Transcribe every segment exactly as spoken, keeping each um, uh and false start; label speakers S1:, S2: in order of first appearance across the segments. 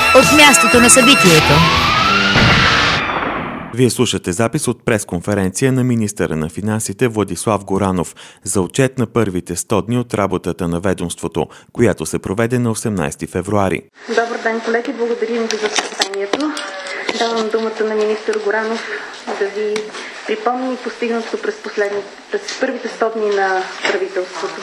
S1: от мястото на събитието.
S2: Вие слушате запис от пресконференция на министъра на финансите Владислав Горанов за отчет на първите сто дни от работата на ведомството, която се проведе на осемнадесети февруари.
S3: Добър ден, колеги! Благодарим ви за състоянието. Давам думата на министър Горанов да ви припомни постигнато през, през първите сто дни на правителството.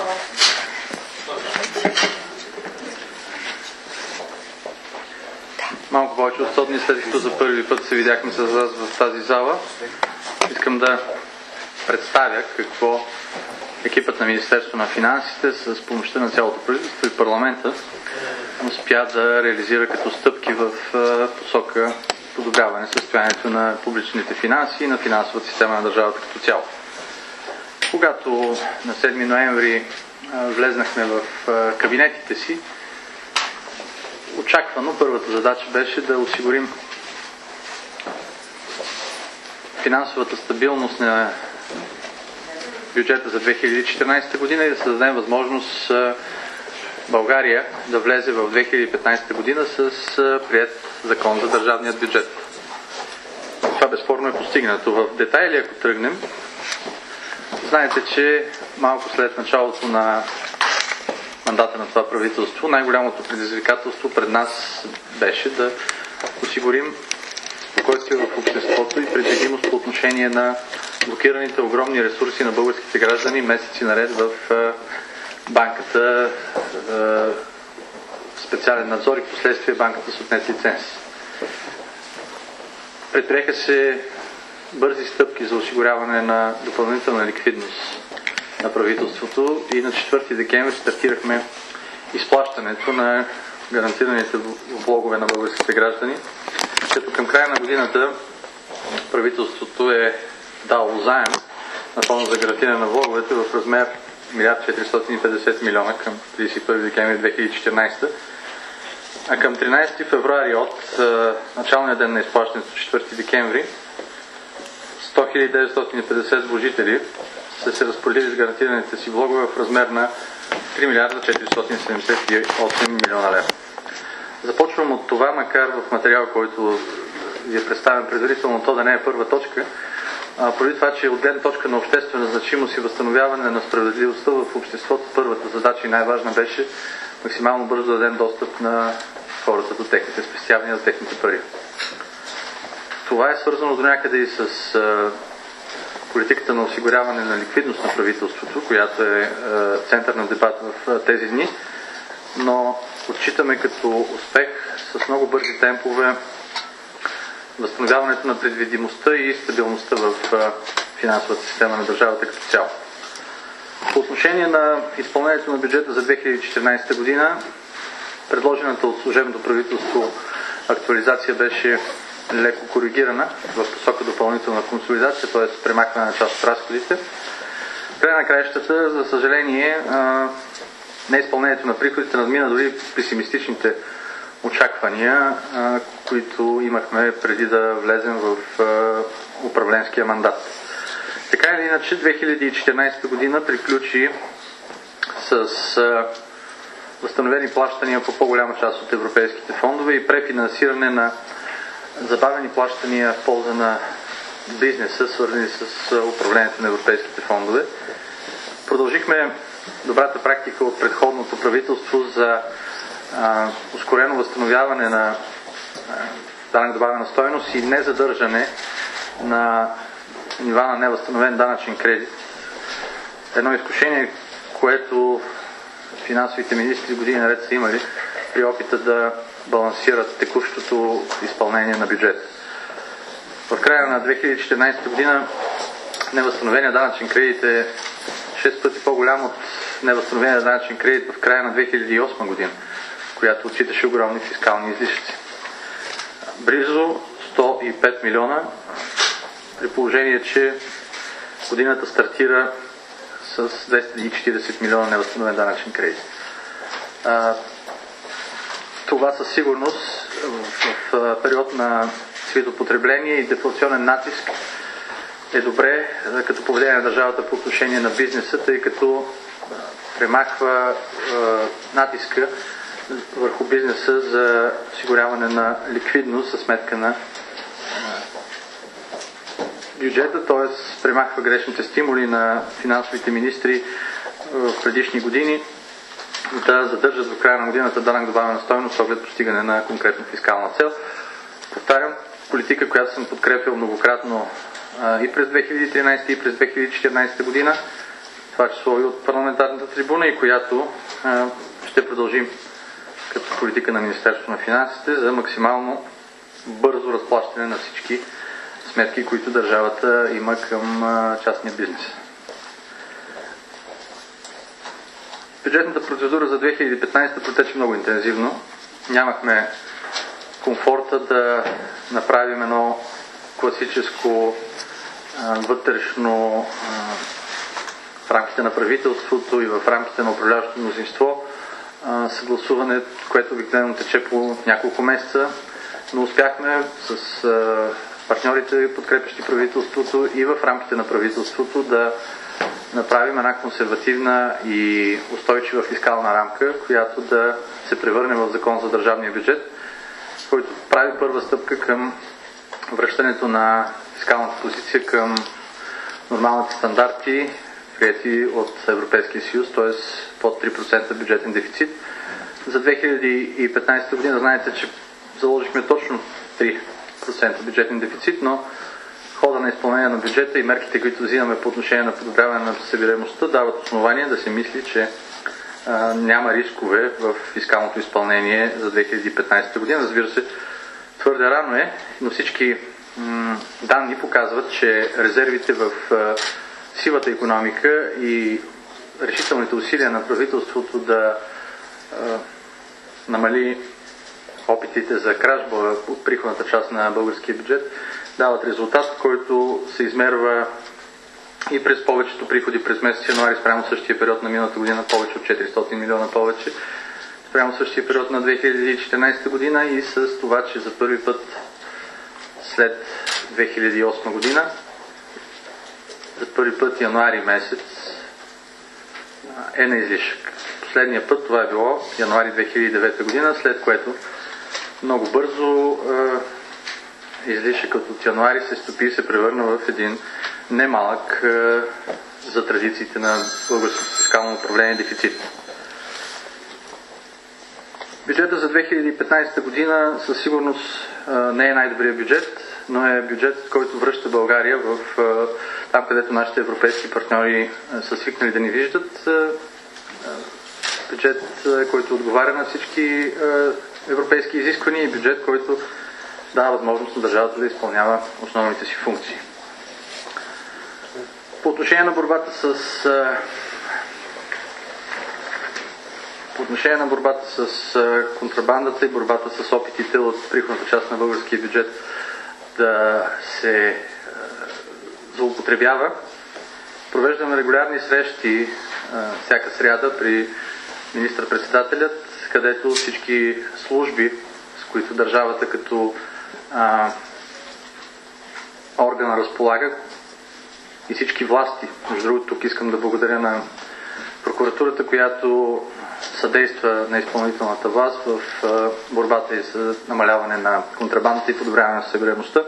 S4: Малко повече от сто дни след като за първи път се видяхме с вас в тази зала, искам да представя какво екипът на Министерство на финансите с помощта на цялото правителство и парламента успя да реализира като стъпки в посока подобряване състоянието на публичните финанси и на финансовата система на държавата като цяло. Когато на седми ноември влезнахме в кабинетите си, очаквано първата задача беше да осигурим финансовата стабилност на бюджета за две хиляди и четиринадесета година и да създадем възможност България да влезе в две хиляди и петнадесета година с приет закон за държавният бюджет. Това безспорно е постигнато. В детайли, ако тръгнем, знаете, че малко след началото на мандата на това правителство, най-голямото предизвикателство пред нас беше да осигурим спокойствие в обществото и предвидимост по отношение на блокираните огромни ресурси на българските граждани месеци наред в банката, специален надзор и последствие банката с отнет лиценз. Предприеха се бързи стъпки за осигуряване на допълнителна ликвидност на правителството и на четвърти декември стартирахме изплащането на гарантираните влогове на българските граждани, като към края на годината правителството е дало заем на фонда за гарантиране на влоговете в размер милиард четиристотин и петдесет милиона към тридесет и първи декември две хиляди и четиринадесета, а към тринадесети февруари от е, началния ден на изплащането, четвърти декември, сто хиляди деветстотин и петдесет вложители са се разпределили с гарантираните си влогове в размер на три милиарда четиристотин седемдесет и осем милиона лева. Започвам от това, макар в материал, който ви е представен предварително, то да не е първа точка, а, преди това, че от гледна точка на обществена значимост и възстановяване на справедливостта в обществото, първата задача и най-важна беше максимално бързо да дадем достъп на хората до техните спестявания, до техните пари. Това е свързано до някъде и с а, политиката на осигуряване на ликвидност на правителството, която е, е център на дебат в е, тези дни, но отчитаме като успех с много бързи темпове възстановяването на предвидимостта и стабилността в е, финансовата система на държавата като цяло. По отношение на изпълнението на бюджета за две хиляди и четиринадесета година, предложената от служебното правителство актуализация беше леко коригирана в посока допълнителна консолидация, т.е. премахване на част от разходите. Край на краищата, за съжаление, неизпълнението на приходите надмина дори песимистичните очаквания, които имахме преди да влезем в управленския мандат. Така или иначе, две хиляди и четиринадесета година приключи с възстановени плащания по по-голяма част от европейските фондове и префинансиране на забавени плащания в полза на бизнеса, свързани с управлението на европейските фондове. Продължихме добрата практика от предходното правителство за а, ускорено възстановяване на данък добавена стойност и незадържане на нива на невъзстановен данъчен кредит. Едно изкушение, което финансовите министри години наред са имали при опита да балансират текущото изпълнение на бюджета. В края на две хиляди и четиринадесета година невъзстановения данъчен кредит е шест пъти по-голям от невъзстановения данъчен кредит в края на две хиляди и осма година, която отчиташе огромни фискални излишъци. Близо сто и пет милиона, при положение, че годината стартира с двеста и четиридесет милиона невъзстановен данъчен кредит. Това със сигурност в, в период на свитопотребление и дефлационен натиск е добре като поведение на държавата по отношение на бизнеса, тъй като премахва е, натиска върху бизнеса за осигуряване на ликвидност за сметка на бюджета, т.е. премахва грешните стимули на финансовите министри в предишни години да задържат до края на годината данък добавена стойност с оглед постигане на конкретна фискална цел. Повтарям, политика, която съм подкрепил многократно а, и през две хиляди и тринадесета и през две хиляди и четиринадесета година, това число и от парламентарната трибуна, и която а, ще продължим като политика на Министерството на финансите за максимално бързо разплащане на всички сметки, които държавата има към а, частния бизнес. Бюджетната процедура за две хиляди и петнадесета протече много интензивно. Нямахме комфорта да направим едно класическо а, вътрешно а, в рамките на правителството и в рамките на управляващото мнозинство а, съгласуване, което обикновено тече по няколко месеца, но успяхме с а, партньорите, подкрепящи правителството и в рамките на правителството да направим една консервативна и устойчива фискална рамка, която да се превърне в закон за държавния бюджет, който прави първа стъпка към връщането на фискалната позиция към нормалните стандарти, приети от Европейския съюз, т.е. под три процента бюджетен дефицит. За две хиляди и петнадесета година знаете, че заложихме точно три процента бюджетен дефицит, но хода на изпълнение на бюджета и мерките, които взимаме по отношение на подобряване на събираемостта, дават основание да се мисли, че а, няма рискове в фискалното изпълнение за две хиляди и петнадесета година. Разбира се, твърде рано е, но всички м- данни показват, че резервите в а, сивата икономика и решителните усилия на правителството да а, намали опитите за кражба от приходната част на българския бюджет дават резултат, който се измерва и през повечето приходи през месец януари спрямо същия период на миналата година, повече от четиристотин милиона повече спрямо същия период на две хиляди и четиринадесета година, и с това, че за първи път след две хиляди и осма година, за първи път януари месец е на излишък. Последния път това е било януари две хиляди и девета година, след което много бързо е, излишъкът от януари се стопи и се превърна в един немалък е, за традициите на българското фискално управление дефицит. Бюджета за две хиляди и петнадесета година със сигурност е, не е най-добрият бюджет, но е бюджет, който връща България в е, там, където нашите европейски партньори е, са свикнали да ни виждат. Е, е, бюджет, е, който отговаря на всички е, европейски изисквания, и бюджет, който дава възможност на държавата да изпълнява основните си функции. По отношение на борбата с по отношение на борбата с контрабандата и борбата с опитите от приходната част на българския бюджет да се злоупотребява, провеждаме регулярни срещи всяка сряда при министър-председателят, където всички служби, с които държавата като а, органа разполага, и всички власти. Между другото, тук искам да благодаря на прокуратурата, която съдейства на изпълнителната власт в а, борбата и за намаляване на контрабандата и подобряване на събираемостта.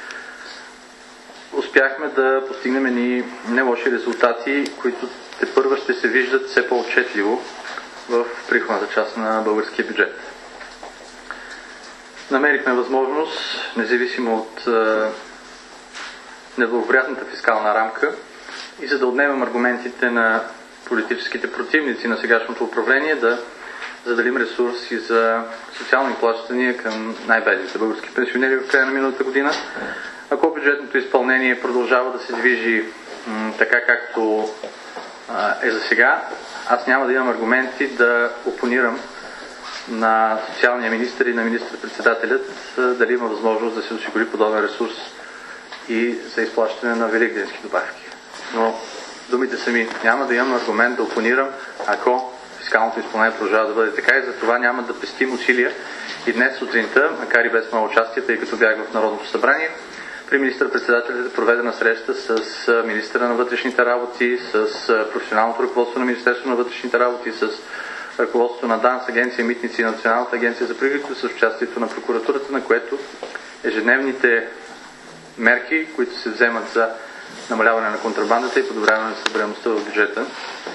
S4: Успяхме да постигнем ни не лоши резултати, които тепърва ще се виждат все по-отчетливо в приходната част на българския бюджет. Намерихме възможност, независимо от е, неблагоприятната фискална рамка, и за да отнемем аргументите на политическите противници на сегашното управление, да заделим ресурси за социални плащания към най-бедните български пенсионери в края на миналата година. Ако бюджетното изпълнение продължава да се движи м- така както е за сега, аз няма да имам аргументи да опонирам на социалния министър и на министър-председателят дали има възможност да се осигури подобен ресурс и за изплащане на великденски добавки. Но думите са ми, няма да имам аргумент да опонирам, ако фискалното изпълнение продължава да бъде така, и за това няма да пестим усилия. И днес сутринта, макар и без моя участие, тъй като бях в Народното събрание, при министър-председателят е проведена среща с министъра на вътрешните работи, с професионалното ръководство на Министерството на вътрешните работи, с ръководството на ДАНС, Агенция Митници и Националната агенция за приходите с участието на прокуратурата, на което ежедневните мерки, които се вземат за намаляване на контрабандата и подобряване на събираемостта в бюджета,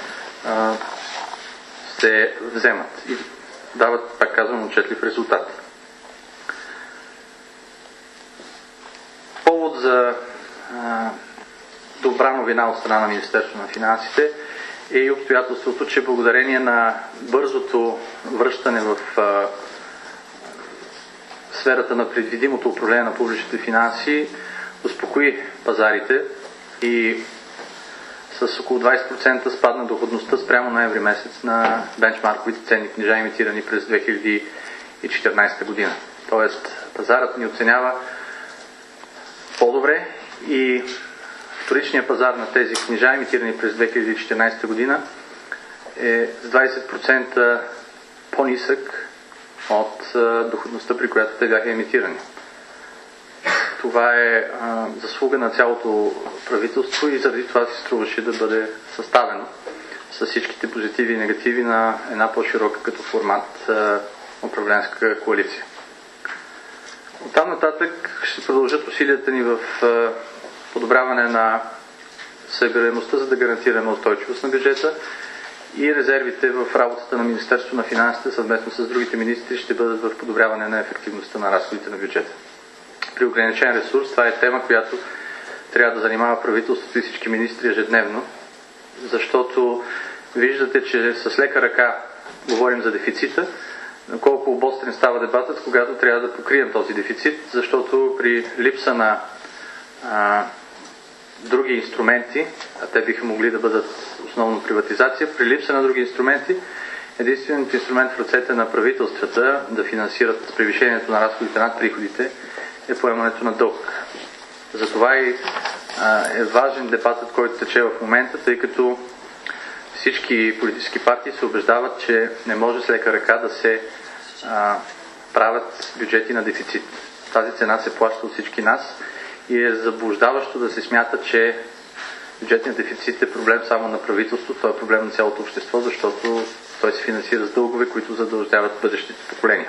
S4: се вземат и дават, пак казвам, отчетлив резултат. Повод за а, добра новина от страна на Министерството на финансите е и обстоятелството, че благодарение на бързото връщане в а, сферата на предвидимото управление на публичните финанси успокои пазарите и с около двайсет процента спадна доходността спрямо ноември месец на бенчмарковите ценни книжа, имитирани през две хиляди и четиринадесета година. Тоест, пазарът ни оценява по-добре и вторичният пазар на тези книжа, имитирани през две хиляди и четиринадесета година, е с двайсет процента по-нисък от доходността, при която те бяха емитирани. Това е а, заслуга на цялото правителство и заради това си струваше да бъде съставено с всичките позитиви и негативи на една по-широка като формат а, управленска коалиция. Оттам нататък ще продължат усилията ни в а, подобряване на събираемостта, за да гарантираме устойчивост на бюджета, и резервите в работата на Министерството на финансите съвместно с другите министри ще бъдат в подобряване на ефективността на разходите на бюджета. При ограничен ресурс това е тема, която трябва да занимава правителството и всички министри ежедневно, защото виждате, че с лека ръка говорим за дефицита, но колко обострен става дебатът, когато трябва да покрием този дефицит, защото при липса на а, други инструменти, а те биха могли да бъдат основно приватизация, при липса на други инструменти, единственият инструмент в ръцете на правителствата да финансират превишението на разходите над приходите е поемането на дълг. Затова и а, е важен дебатът, който тече в момента, тъй като всички политически партии се убеждават, че не може с лека ръка да се а, правят бюджети на дефицит. Тази цена се плаща от всички нас и е заблуждаващо да се смята, че бюджетният дефицит е проблем само на правителството, това е проблем на цялото общество, защото той се финансира с дългове, които задължават бъдещите поколения.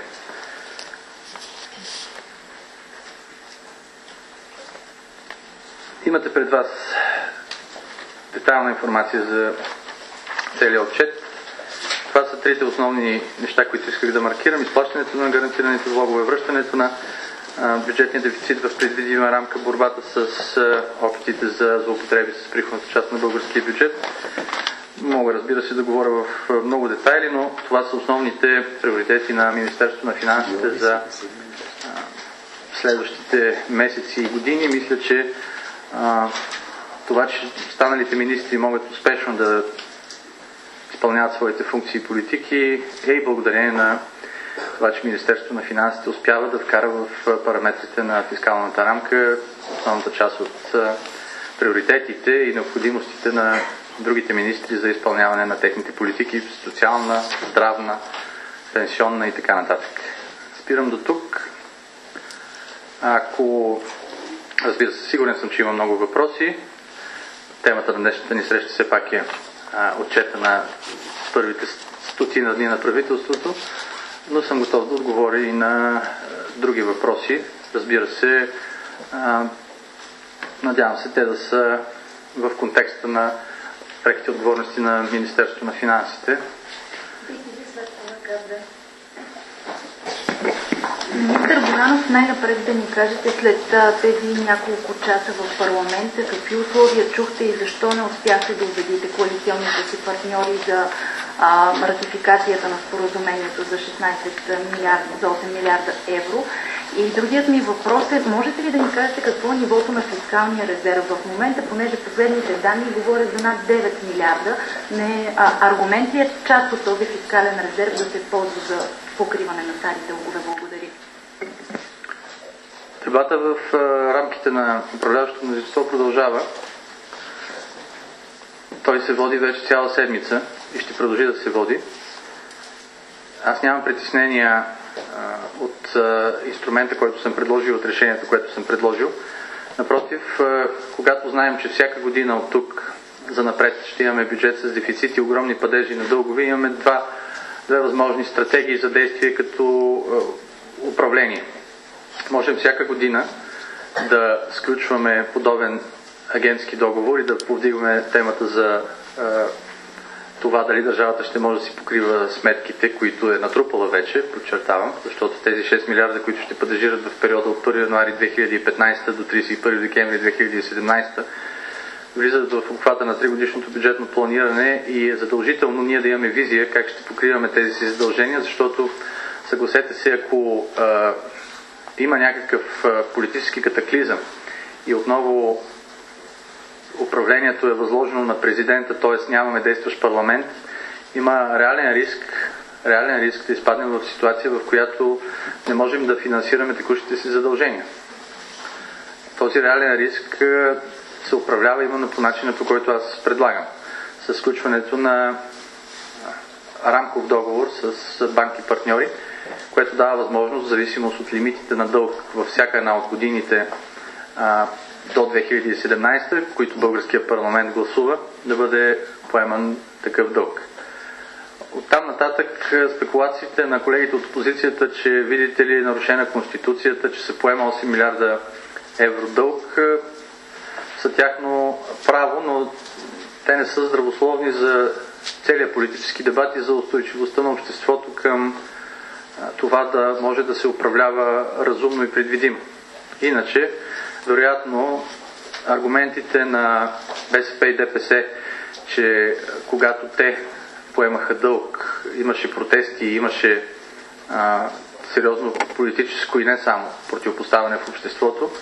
S4: Имате пред вас детайлна информация за целият отчет. Това са трите основни неща, които исках да маркирам. Изплащането на гарантираните влогове, връщането на бюджетния дефицит в предвидима рамка, борбата с опитите за злоупотреби с приходната част на българския бюджет. Мога, разбира се, да говоря в много детайли, но това са основните приоритети на Министерството на финансите за следващите месеци и години. Мисля, че а, това, че останалите министри могат успешно да изпълняват своите функции и политики, е и благодарение на това, че Министерството на финансите успява да вкара в параметрите на фискалната рамка основната част от а, приоритетите и необходимостите на другите министри за изпълняване на техните политики, социална, здравна, пенсионна и така нататък. Спирам до тук. Ако, разбира се, сигурен съм, че има много въпроси. Темата на днешната ни среща все пак е а, отчета на първите стотина дни на правителството, но съм готов да отговоря и на а, други въпроси. Разбира се, а, надявам се те да са в контекста на преките отговорности на Министерството на финансите.
S5: Министър Горанов, най-напред да ни кажете след тези няколко часа в парламента, какви условия чухте и защо не успяхте да убедите коалиционните си партньори за а, ратификацията на споразумението за шестнадесет милиарда, за осем милиарда евро. И другият ми въпрос е, можете ли да ни кажете какво е нивото на фискалния резерв в момента, понеже последните данни говорят за над девет милиарда. Не, а, аргумент ли е част от този фискален резерв да се ползва за покриване на старите дългове? Благодаря.
S4: Дебата в а, рамките на управляващото мнозинство продължава. Той се води вече цяла седмица и ще продължи да се води. Аз нямам притеснения от а, инструмента, който съм предложил, от решението, което съм предложил. Напротив, а, когато знаем, че всяка година от тук за напред ще имаме бюджет с дефицит и огромни падежи на дългове, имаме два две възможни стратегии за действие като управление. Можем всяка година да сключваме подобен агентски договор и да повдигаме темата за това дали държавата ще може да си покрива сметките, които е натрупала вече, подчертавам, защото тези шест милиарда, които ще падежират в периода от първи януари две хиляди и петнадесета до тридесет и първи декември две хиляди и седемнадесета, влизат в обхвата на тригодишното бюджетно планиране и е задължително ние да имаме визия как ще покриваме тези си задължения, защото съгласете се, ако а, има някакъв а, политически катаклизъм и отново управлението е възложено на президента, т.е. нямаме действащ парламент, има реален риск, реален риск да изпаднем в ситуация, в която не можем да финансираме текущите си задължения. Този реален риск се управлява именно по начина, по който аз предлагам. С сключването на рамков договор с банки партньори, което дава възможност, в зависимост от лимитите на дълг във всяка една от годините а, до две хиляди и седемнадесета, които българския парламент гласува, да бъде поеман такъв дълг. Оттам нататък спекулациите на колегите от опозицията, че видите ли нарушена Конституцията, че се поема осем милиарда евро дълг, са тяхно право, но те не са здравословни за целия политически дебат и за устойчивостта на обществото към това да може да се управлява разумно и предвидимо. Иначе, вероятно, аргументите на БСП и ДПС, че когато те поемаха дълг, имаше протести, имаше а, сериозно политическо и не само противопоставяне в обществото,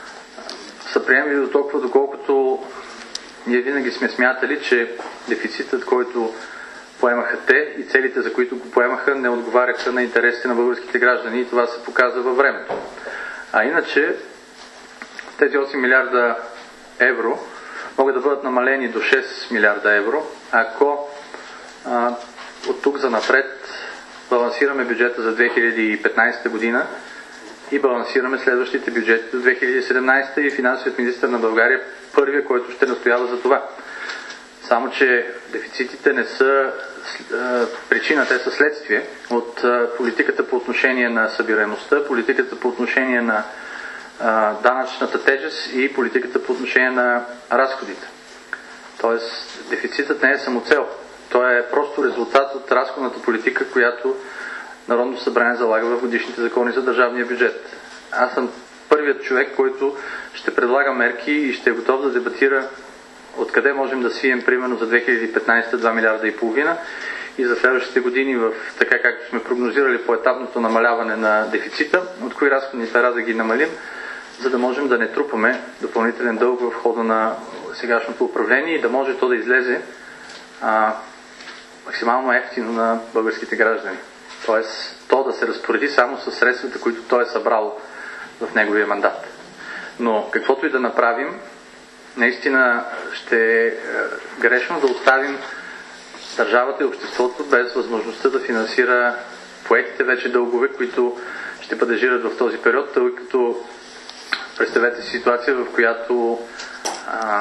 S4: са приемливи до толкова, доколкото ние винаги сме смятали, че дефицитът, който поемаха те и целите, за които го поемаха, не отговаряха на интересите на българските граждани и това се показва във времето. А иначе тези осем милиарда евро могат да бъдат намалени до шест милиарда евро, ако а, от тук за напред балансираме бюджета за две хиляди и петнадесета година и балансираме следващите бюджети до две хиляди и седемнадесета и финансовият министър на България първия, който ще настоява за това. Само, че дефицитите не са а, причина, те са следствие от а, политиката по отношение на събираемостта, политиката по отношение на а, данъчната тежест и политиката по отношение на разходите. Тоест, дефицитът не е самоцел. Той е просто резултат от разходната политика, която Народното събрание залага в годишните закони за държавния бюджет. Аз съм първият човек, който ще предлага мерки и ще е готов да дебатира откъде можем да свием примерно за две хиляди и петнадесета два милиарда и половина и за следващите години в така както сме прогнозирали по етапното намаляване на дефицита, от кои разходни пера да ги намалим, за да можем да не трупаме допълнителен дълг в хода на сегашното управление и да може то да излезе а, максимално ефтино на българските граждани. Тоест, то да се разпореди само с средствата, които той е събрал в неговия мандат. Но каквото и да направим, наистина ще е грешно да оставим държавата и обществото без възможността да финансира поетите вече дългове, които ще падежират в този период, тъй като представете си ситуация, в която а,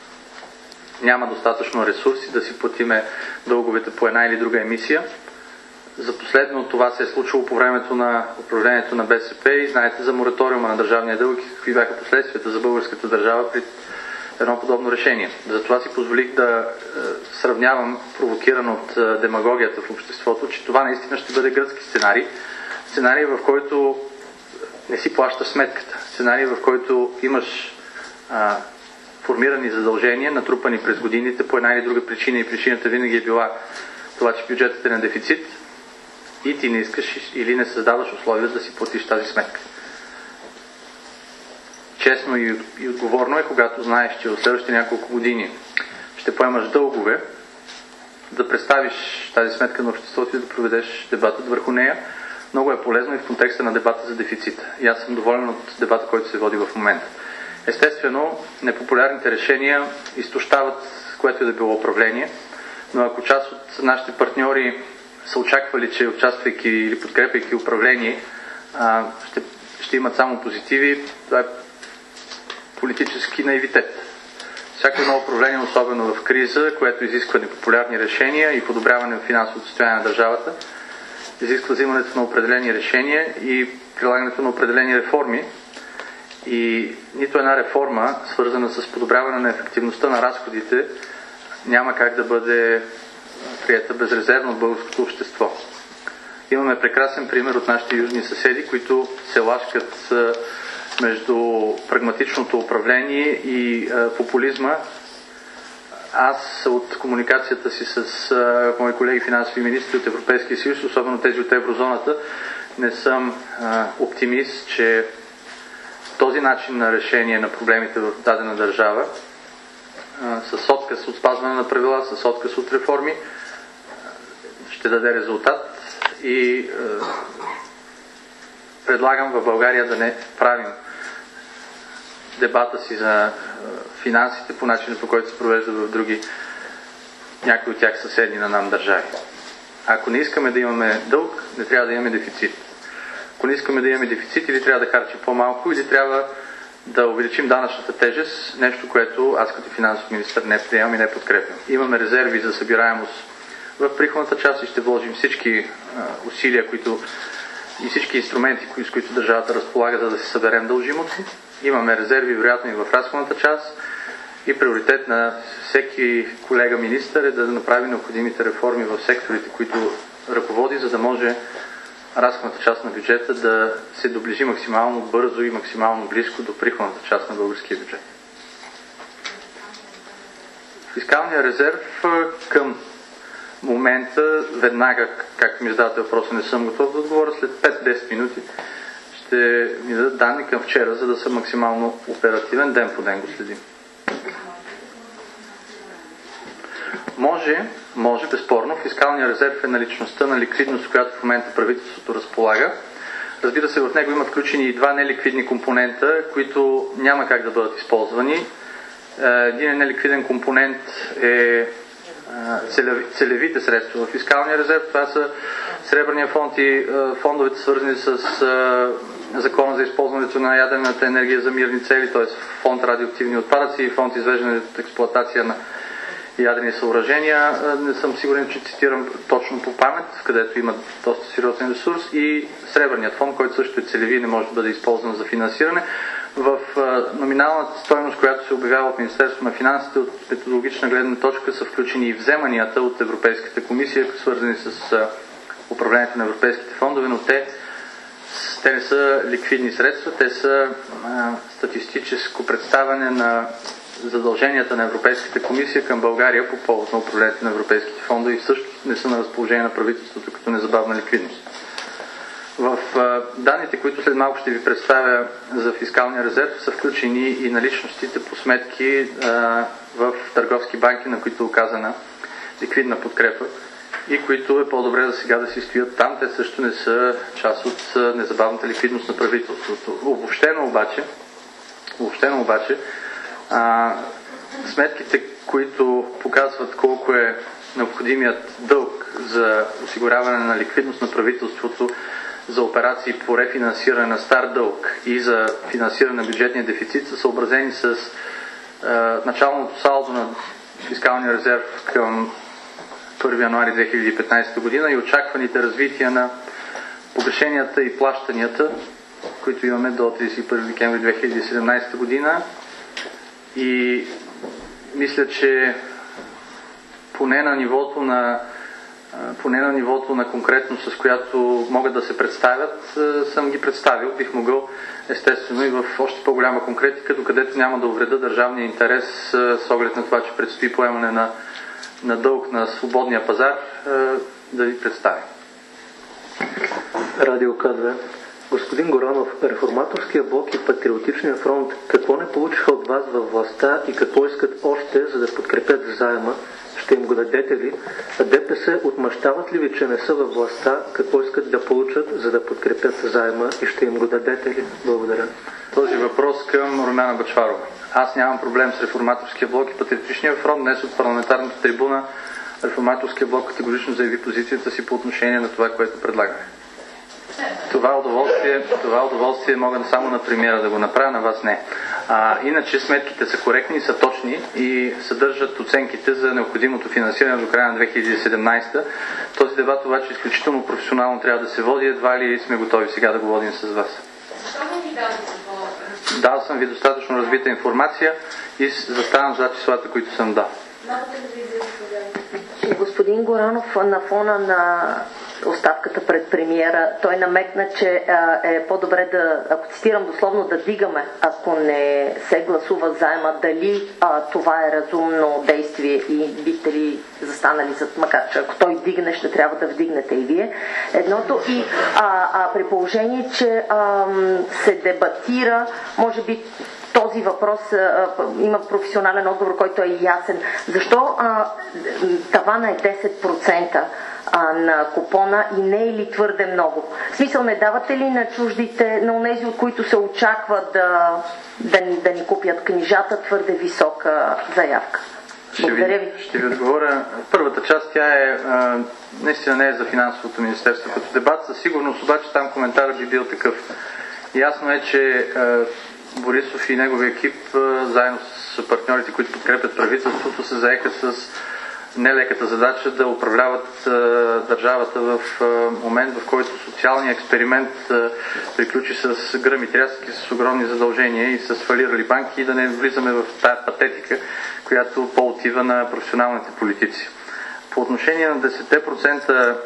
S4: няма достатъчно ресурси да си платиме дълговете по една или друга емисия. За последно това се е случило по времето на управлението на БСП и знаете за мораториума на държавния дълг и какви бяха последствията за българската държава при едно подобно решение. Затова си позволих да е, сравнявам, провокиран от е, демагогията в обществото, че това наистина ще бъде гръцки сценарий. Сценарий, в който не си плащаш сметката. Сценарий, в който имаш а, формирани задължения, натрупани през годините по една или друга причина и причината винаги е била това, че бюджетът е на дефицит и ти не искаш или не създаваш условия да си платиш тази сметка. Честно и, и отговорно е, когато знаеш, че в следващите няколко години ще поемаш дългове, да представиш тази сметка на обществото и да проведеш дебатът върху нея. Много е полезно и в контекста на дебата за дефицита. И аз съм доволен от дебата, който се води в момента. Естествено, непопулярните решения изтощават което и да било управление, но ако част от нашите партньори са очаквали, че участвайки или подкрепяйки управление, ще, ще имат само позитиви, това е политически наивитет. Всяко едно управление, особено в криза, което изисква непопулярни решения и подобряване на финансовото състояние на държавата, изисква взимането на определени решения и прилагането на определени реформи. И нито една реформа, свързана с подобряване на ефективността на разходите, няма как да бъде приета безрезервно от българското общество. Имаме прекрасен пример от нашите южни съседи, които се лашкат между прагматичното управление и популизма. Аз от комуникацията си с мои колеги финансови министри от Европейския съюз, особено тези от еврозоната, не съм оптимист, че този начин на решение на проблемите в дадена държава, с отказ от спазване на правила, с отказ от реформи, ще даде резултат. И е, предлагам в България да не правим дебата си за е, финансите по начина, по който се провежда в други, някои от тях съседни на нам държави. Ако не искаме да имаме дълг, не трябва да имаме дефицит. Ако не искаме да имаме дефицит, или трябва да харчим по-малко, или трябва да увеличим данъчната тежест, нещо, което аз като финансов министър не приемам и не подкрепям. Имаме резерви за събираемост в приходната част и ще вложим всички а, усилия, които и всички инструменти, кои, с които държавата разполага, за да си съберем дължимото. Имаме резерви, вероятно, и в разходната част. И приоритет на всеки колега министър е да направи необходимите реформи в секторите, които ръководи, за да може разходната част на бюджета да се доближи максимално бързо и максимално близко до приходната част на българския бюджет. Фискалния резерв към момента, веднага, както ми задавате въпроса, не съм готов да отговоря, след пет до десет минути ще ми дадат данни към вчера, за да съм максимално оперативен, ден по ден го следим. Може, може, безспорно, фискалния резерв е наличността на ликвидност, която в момента правителството разполага. Разбира се, в него има включени и два неликвидни компонента, които няма как да бъдат използвани. Един неликвиден компонент е целевите средства в фискалния резерв. Това са Сребърния фонд и фондовете, свързани с Закона за използването на ядрената енергия за мирни цели, т.е. фонд радиоактивни отпадъци и фонд извеждане от експлоатация на ядрени съоръжения. Не съм сигурен, че цитирам точно по памет, където има доста сериозен ресурс, и Сребърният фонд, който също е целеви и не може да бъде използван за финансиране. В номиналната стойност, която се обявява от Министерството на финансите, от методологична гледна точка са включени и вземанията от Европейската комисия, свързани с управлението на европейските фондове, но те, те не са ликвидни средства, те са а, статистическо представяне на задълженията на Европейската комисия към България по повод на управлението на европейските фондове и също не са на разположение на правителството като незабавна ликвидност. В а, данните, които след малко ще ви представя за фискалния резерв, са включени и наличностите по сметки а, в търговски банки, на които е оказана ликвидна подкрепа и които е по-добре за сега да си стоят там. Те също не са част от а, незабавната ликвидност на правителството. Обобщено обаче, обобщено обаче а, сметките, които показват колко е необходимият дълг за осигуряване на ликвидност на правителството за операции по рефинансиране на стар дълг и за финансиране на бюджетния дефицит, са съобразени с е, началното салдо на фискалния резерв към първи януари две хиляди и петнадесета година и очакваните развития на погрешенията и плащанията, които имаме до тридесет и първи декември две хиляди и седемнадесета година. И мисля, че поне на нивото на поне на нивото на конкретност, с която могат да се представят, съм ги представил. Бих могъл естествено и в още по-голяма конкретика, докъдето няма да увреда държавния интерес с оглед на това, че предстои поемане на, на дълг на свободния пазар, да ви представя.
S6: Радио К две. Господин Горанов, Реформаторския блок и Патриотичния фронт какво не получиха от вас във властта и какво искат още, за да подкрепят заема? Ще им го дадете ли? А ДПС отмъщават ли ви, че не са във властта? Какво искат да получат, за да подкрепят заема и ще им го дадете ли? Благодаря.
S4: Този въпрос към Румяна Бъчварова. Аз нямам проблем с Реформаторския блок и Патриотичния фронт. Днес от парламентарната трибуна Реформаторския блок категорично заяви позицията си по отношение на това, което предлагаме. Това удоволствие, това удоволствие мога само на премиера да го направя, на вас не. А, иначе сметките са коректни, са точни и съдържат оценките за необходимото финансиране до края на две хиляди и седемнадесета. Този дебат обаче изключително професионално трябва да се води, едва ли сме готови сега да го водим с вас.
S7: Защо не ни давате по...
S4: Дал съм ви достатъчно развита информация и заставам за числата, които съм дал.
S8: Господин Горанов, на фона на оставката пред премиера, той намекна, че а, е по-добре да, ако цитирам дословно, да дигаме, ако не се гласува заема, дали а, това е разумно действие и бихте ли застанали зад, макар че ако той дигне, ще трябва да вдигнете и вие. Едното и а, а, при положение, че а, се дебатира, може би този въпрос а, има професионален отговор, който е ясен. Защо а, тавана е десет процента а, на купона и не е ли твърде много? В смисъл, не давате ли на чуждите, на онези, от които се очаква да, да, ни, да ни купят книжата, твърде висока заявка? Благодаря ви.
S4: Ще ви отговоря. Първата част, тя е а, наистина не е за финансовото министерство като дебат, със сигурност, обаче там коментарът би бил такъв. Ясно е, че а, Борисов и неговия екип, заедно с партньорите, които подкрепят правителството, се заеха с нелеката задача да управляват държавата в момент, в който социалният експеримент приключи с гръм и тряски, с огромни задължения и с фалирали банки, и да не влизаме в тая патетика, която по-отива на професионалните политици. По отношение на десет процента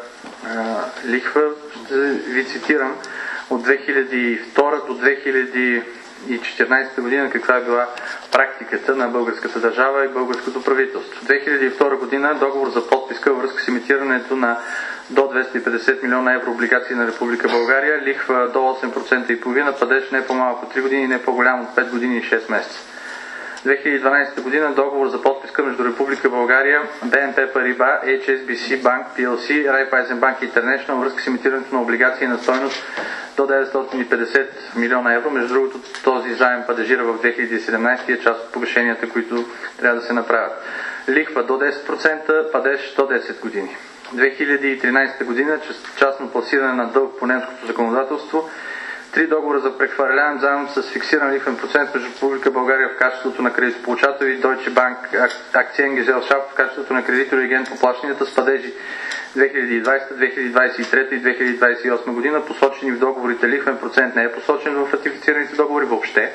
S4: лихва, ще ви цитирам от две хиляди и втора до две хиляди и четиринадесета година каква е била практиката на българската държава и българското правителство. две хиляди и втора година договор за подписка във връзка с емитирането на до двеста и петдесет милиона евро облигации на Република България, лихва до осем процента и половина, падеж не по-малко три години и не по-голям от пет години и шест месеца. две хиляди и дванадесета година договор за подписка между Република България, Б Н П Париба, Ейч Ес Би Си Банк, Пи Ел Си, Райфайзенбанк Интернешнъл във връзка с емитирането на облигации на стойност до деветстотин и петдесет милиона евро. Между другото, този заем падежира в две хиляди и седемнадесета и е част от погашенията, които трябва да се направят. Лихва до десет процента, падеж до десет години. две хиляди и тринадесета година, частно пласиране на дълг по немското законодателство, три договора за прехвърляем заем с фиксиран лихвен процент между Република България в качеството на кредитополучател и Deutsche Bank Aktiengesellschaft в качеството на кредитор и агент по плащанията с падежи две хиляди и двадесета, две хиляди двадесет и трета и две хиляди двадесет и осма година, посочени в договорите. Лихвен процент не е посочен в ратифицираните договори въобще,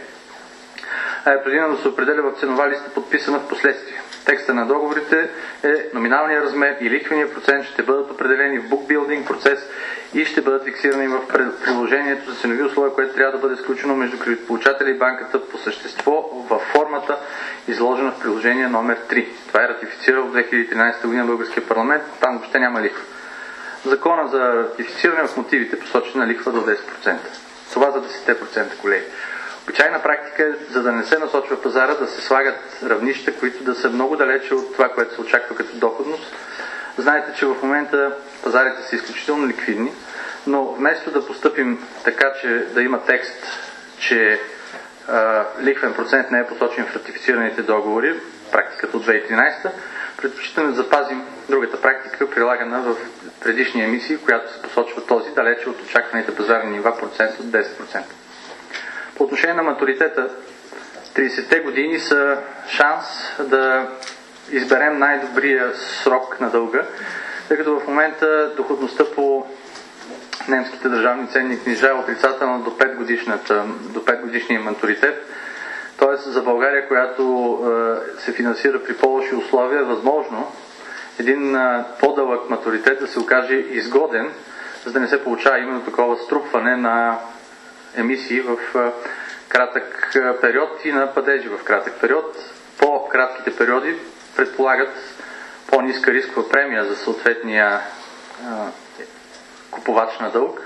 S4: а е предвидено да се определя в ценова листа, подписана в последствие. Текста на договорите е номиналния размер и лихвения процент ще бъдат определени в букбилдинг процес и ще бъдат фиксирани в приложението за ценови условия, което трябва да бъде сключено между кредитополучателя и банката по същество във формата, изложена в приложение номер три. Това е ратифицирал в две хиляди и тринадесета година българския парламент, там въобще няма лихва. Закона за ратифициране в мотивите посочена лихва до десет процента. Това за десет процента, колеги. Обичайна практика е, за да не се насочва пазара, да се слагат равнища, които да са много далече от това, което се очаква като доходност. Знаете, че в момента пазарите са изключително ликвидни, но вместо да постъпим така, че да има текст, че а, лихвен процент не е посочен в ратифицираните договори, практиката от две хиляди и тринадесета, предпочитаме да запазим другата практика, прилагана в предишни емисии, която се посочва този далече от очакваните пазарни нива процент от десет процента. По отношение на матуритета, тридесетте години са шанс да изберем най-добрия срок на дълга, тъй като в момента доходността по немските държавни ценни книжа е отрицателна до пет годишния матуритет. Т.е. за България, която е, се финансира при по-лоши условия, е възможно един е, по-дълъг матуритет да се окаже изгоден, за да не се получава именно такова струпване на емисии в кратък период и на падежи в кратък период. По-кратките периоди предполагат по-ниска рискова премия за съответния а, купувач на дълг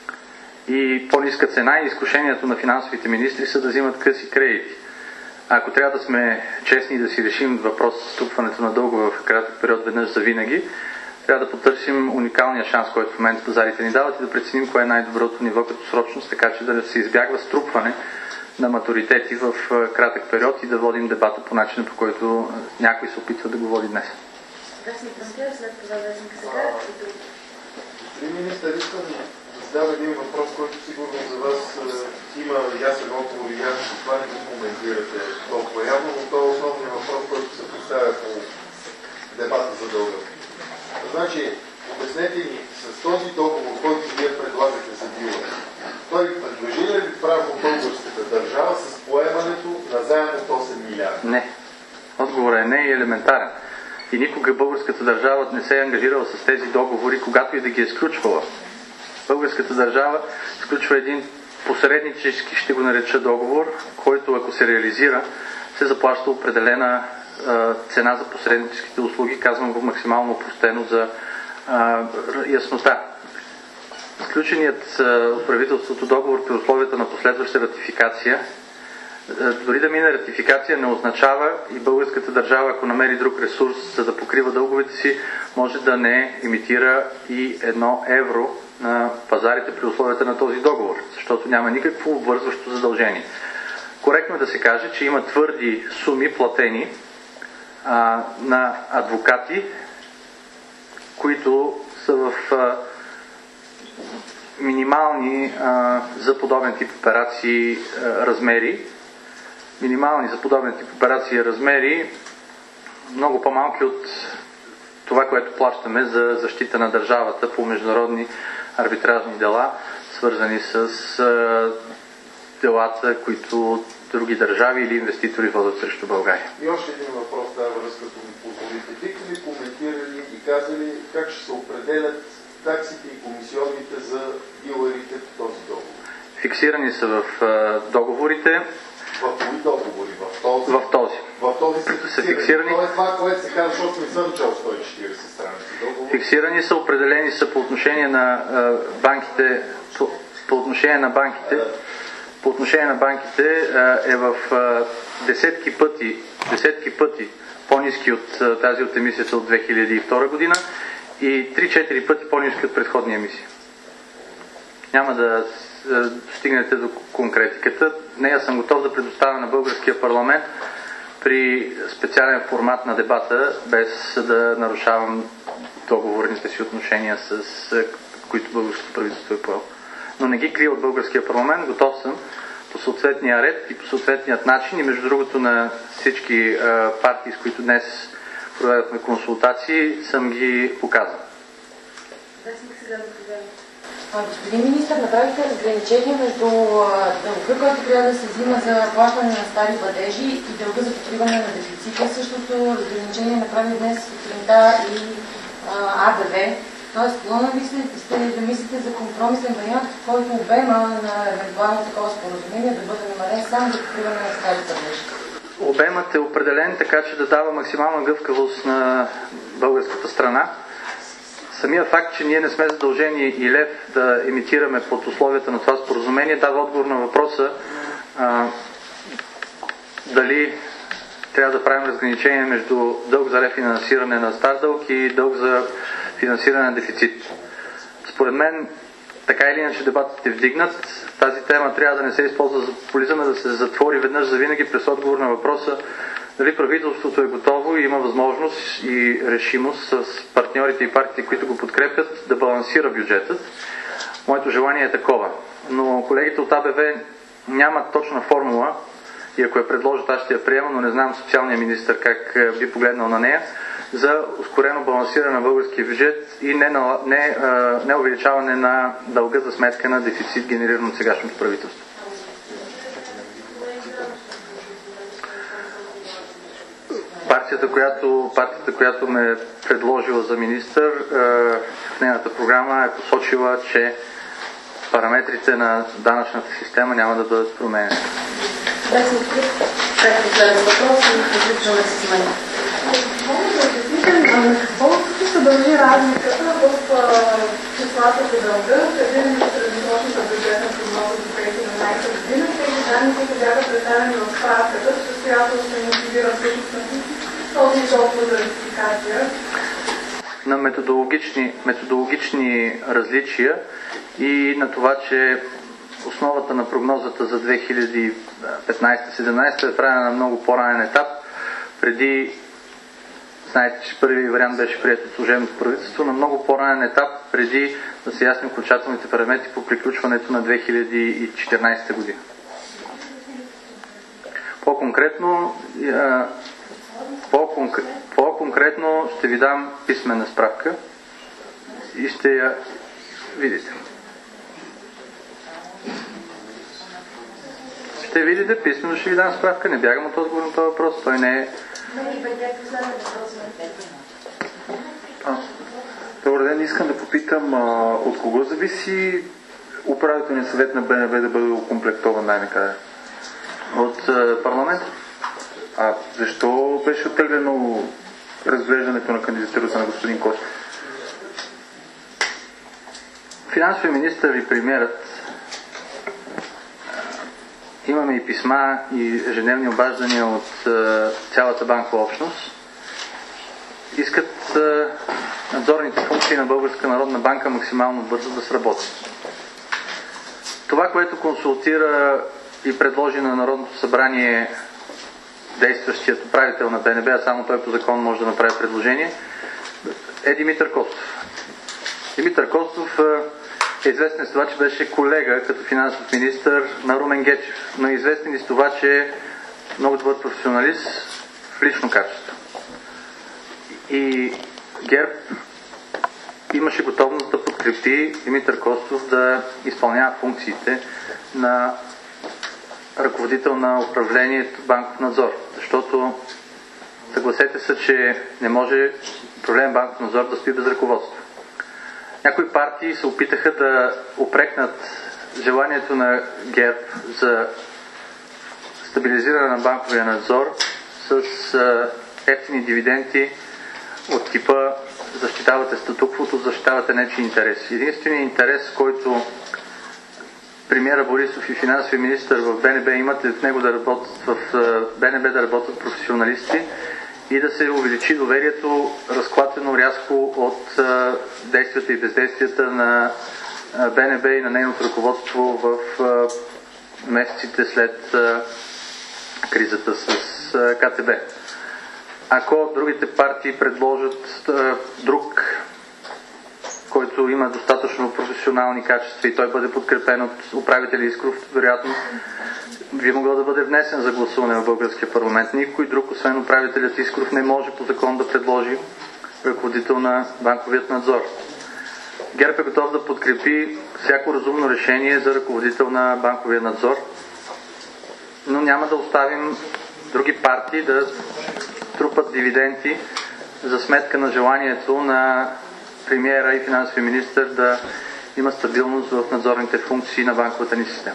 S4: и по-ниска цена, и изкушението на финансовите министри са да взимат къси кредити. Ако трябва да сме честни и да си решим въпрос с струпването на дългове в кратък период веднъж за винаги, трябва да потърсим уникалния шанс, който в момента пазарите ни дават, и да преценим кое е най-доброто ниво като срочност, така че да се избягва струпване на матуритети в кратък период и да водим дебата по начина, по който някой се опитва да го води днес.
S7: Вестник Пантер, след това вестник Сега.
S9: Господин министър, искам да задам един въпрос, който сигурно за вас е, има ясен отговор и ясно това не го коментирате толкова явно, но това е основният въпрос, който се поставя по дебата за дълга. Значи, обяснете ни, с този договор, който вие предлагате за Дила, той предложи ли право българската държава с поемането на заем от осем милиарда?
S4: Не. Отговорът е не и елементарен. И никога българската държава не се е ангажирала с тези договори, когато и да ги е сключвала. Българската държава сключва един посреднически, ще го нареча договор, който ако се реализира, се заплаща определена а, цена за посредническите услуги, казвам го максимално опростено за а, яснота. Сключеният от правителството договор при условията на последваща ратификация, дори да мине ратификация, не означава и българската държава, ако намери друг ресурс, за да покрива дълговете си, може да не емитира и едно евро на пазарите при условията на този договор, защото няма никакво обвързващо задължение. Коректно е да се каже, че има твърди суми платени а, на адвокати, които са в а, минимални а, за подобен тип операции а, размери. Минимални за подобен тип операции размери, много по-малки от това, което плащаме за защита на държавата по международни арбитражни дела, свързани с а, делата, които други държави или инвеститори водят срещу България.
S9: И още един въпрос в тази връзка, като ми позволите. Бихте ли коментирали и казали как ще се определят таксите и комисионните за дилерите по този договор?
S4: Фиксирани са в а, договорите.
S9: В кои договори? В този?
S4: В този.
S9: В този са,
S4: са фиксирани.
S9: Това е това, което се казва, защото не съм чел сто и четиридесет страници договор.
S4: Фиксирани са, определени са по отношение на а, банките, по, по отношение на банките, по отношение на банките а, е в а, десетки пъти, десетки пъти по-ниски от а, тази от емисията от две хиляди и втора година и три-четири пъти по-ниски от предходни емисии. Няма да стигнете до конкретиката. Нея съм готов да предоставя на българския парламент при специален формат на дебата, без да нарушавам договорните си отношения, с които българското правителство е поело. Но не ги крия от българския парламент. Готов съм по съответния ред и по съответният начин и между другото на всички партии, с които днес проведохме консултации, съм ги показал.
S10: Господин министър, направихте разграничение между дълга, който трябва да се взима за плащане на стари падежи и дълга за покриване на дефицита. Същото разграничение направи днес сутринта и А Б В. Тоест, склонни ли сте да мислите за компромисен вариант, в който обема на евентуално такова споразумение да бъде намален само за покриване на стари падежи?
S4: Обемът е определен така, че да дава максимална гъвкавост на българската страна. Самия факт, че ние не сме задължени и лев да емитираме под условията на това споразумение, дава отговор на въпроса а, дали трябва да правим разграничение между дълг за рефинансиране на стар дълг и дълг за финансиране на дефицит. Според мен, така или иначе дебатът е вдигнат. Тази тема трябва да не се използва за популизъм, а да се затвори веднъж за винаги през отговор на въпроса дали правителството е готово и има възможност и решимост с партньорите и партиите, които го подкрепят, да балансира бюджетът. Моето желание е такова. Но колегите от А Б В нямат точна формула и ако я предложат, аз ще я приема, но не знам социалния министър как би погледнал на нея, за ускорено балансиране на българския бюджет и не, на, не, не увеличаване на дълга за сметка на дефицит, генериран от сегашното правителство. Партията, която, партията, която ме е предложила за министър, в нейната програма е посочила, че параметрите на данъчната система няма да бъдат променени.
S5: Да се открит последен въпрос и приключваме с мен. Може да обясните на какво се дължи разликата в числата за дълга, предвидени в средносрочната бюджетна прогноза за две хиляди и единадесета година, тези данни, които бяха представени в справката, с която се мотивира всъщност този договор за ратификация?
S4: На методологични, методологични различия и на това, че основата на прогнозата за две хиляди и петнадесета-седемнадесета е правена на много по-ранен етап, преди Знаете, че първият вариант беше приет от служебното правителство на много по-ранен етап, преди да се ясни окончателните параметри по приключването на две хиляди и четиринадесета година. По-конкретно, по-конкретно ще ви дам писмена справка и ще я видите. Ще видите, писмено ще ви дам справка, не бягам от отговор на този въпрос, той не е...
S11: Добър ден, искам да попитам а, от кого зависи управителният съвет на Б Н Б да бъде окомплектован най-накрая?
S4: От а, парламента.
S11: А защо беше оттеглено разглеждането на кандидатурата на господин Костов?
S4: Финансовият министър и премиерът, имаме и писма и ежедневни обаждания от а, цялата банкова общност, искат а, надзорните функции на Българска народна банка максимално бързо да сработят. Това, което консултира и предложи на Народното събрание действащият управител на Б Н Б, а само той по закон може да направи предложение, е Димитър Костов. Димитър Костов е известен с това, че беше колега като финансов министър на Румен Гечев, но е известен и с това, че е много добър професионалист в лично качество. И ГЕРБ имаше готовност да подкрепи Димитър Костов да изпълнява функциите на ръководител на управлението банков надзор. Защото съгласете се, че не може управление банков надзор да стои без ръководство. Някои партии се опитаха да упрекнат желанието на ГЕРБ за стабилизиране на банковия надзор с ефтини дивиденти от типа защитавате статуквото, защитавате нечии интереси. Единственият интерес, който премиера Борисов и финансовия министър в Б Н Б имат, е в него да работят, в Б Н Б да работят професионалисти и да се увеличи доверието разклатено рязко от а, действията и бездействията на а, Б Н Б и на нейното ръководство в а, месеците след а, кризата с а, К Т Б. Ако другите партии предложат а, друг, който има достатъчно професионални качества и той бъде подкрепен от управителя Искров, вероятно би могло да бъде внесен за гласуване в българския парламент. Никой друг, освен управителят Искров, не може по закон да предложи ръководител на банковият надзор. ГЕРБ е готов да подкрепи всяко разумно решение за ръководител на банковия надзор, но няма да оставим други партии да трупат дивиденти за сметка на желанието на премиера и финансовия министър да има стабилност в надзорните функции на банковата ни система.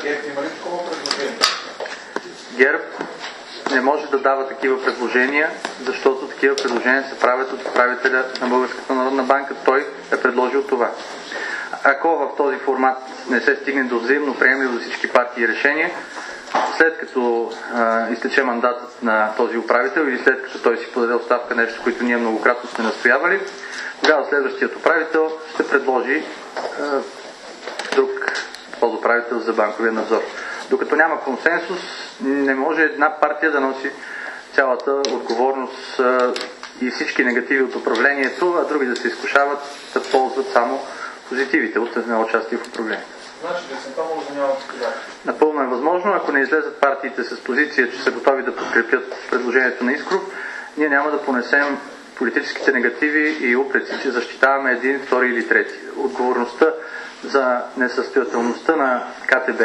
S4: ГЕРБ не може да дава такива предложения, защото такива предложения се правят от управителя на Българската народна банка. Той е предложил това. Ако в този формат не се стигне до взаимно приемливо за всички партии решения, след като а, изтече мандатът на този управител или след като той си подаде оставка, нещо, което ние многократно сме настоявали, тогава следващият управител ще предложи а, друг подуправител за банковия надзор. Докато няма консенсус, не може една партия да носи цялата отговорност а, и всички негативи от управлението, а други да се изкушават да ползват само позитивите от една участие в управлението.
S11: Значи десента може да няма сега.
S4: Напълно е възможно, ако не излезат партиите с позиция, че са готови да подкрепят предложението на Искров, ние няма да понесем политическите негативи и упреци, че защитаваме един, втори или трети. Отговорността за несъстоятелността на К Т Б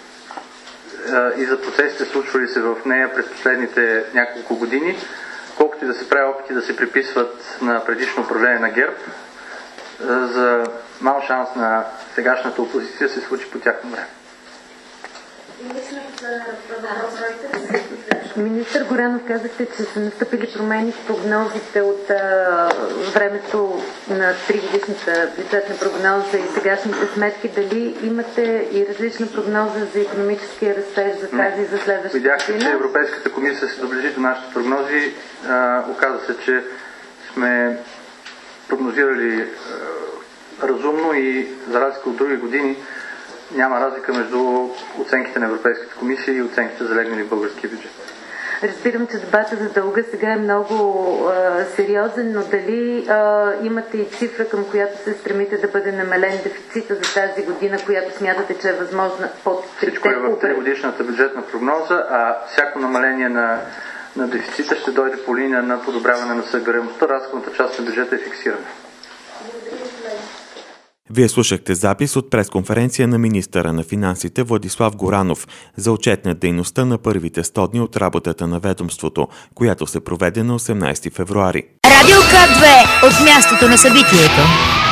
S4: и за процесите, случвали се в нея през последните няколко години, колкото и да се прави опити да се приписват на предишно управление на ГЕРБ, за мал шанс на сегашната опозиция се случи по тяхно време.
S8: Министър Горанов, казахте, че са настъпили промени в прогнозите от а, времето на тригодишната бюджетна прогноза и сегашните сметки. Дали имате и различна прогноза за икономическия растеж за тази и за следващата година?
S4: Видяхте, че Европейската комисия се доближи до нашите прогнози. А, оказа се, че сме прогнозирали а, разумно и за разлика от други години няма разлика между оценките на Европейската комисия и оценките залегнали в българския бюджет.
S3: Разбирам, че дебата за дълга сега е много а, сериозен, но дали а, имате и цифра, към която се стремите да бъде намален дефицита за тази година, която смятате, че е възможна под
S4: Всичко е в тригодишната бюджетна прогноза, а всяко намаление на, на дефицита ще дойде по линия на подобряване на събираемостта. Разходната част на бюджета е фиксирана.
S2: Вие слушахте запис от пресконференция на министъра на финансите Владислав Горанов за отчет на дейността на първите сто дни от работата на ведомството, която се проведе на осемнайсети февруари.
S1: Радио К две от мястото на събитието.